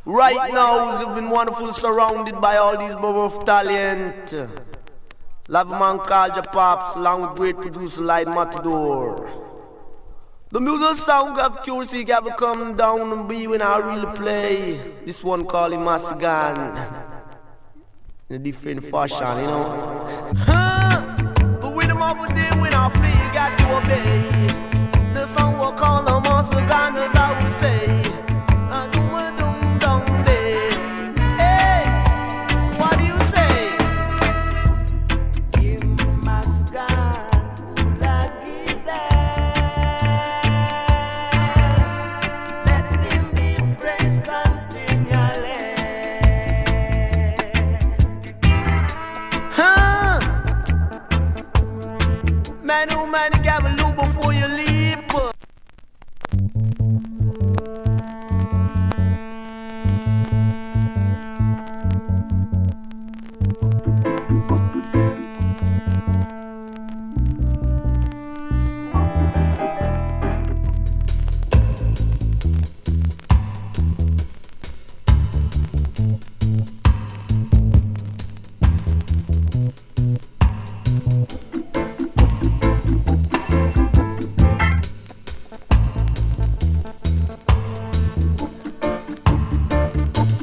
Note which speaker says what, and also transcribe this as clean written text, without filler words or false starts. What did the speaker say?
Speaker 1: Right now, we've been wonderful surrounded by all these bubble of talent. Love man called your pops, along with great producer like Matador. The music sound of QC ever come down and be when I really play. This one called him Massigan. In a different fashion, you know. The rhythm of the day when I play, you got to obey. The song will call him Massigan, as I would say. Man, oh man, you gotta look before you leap.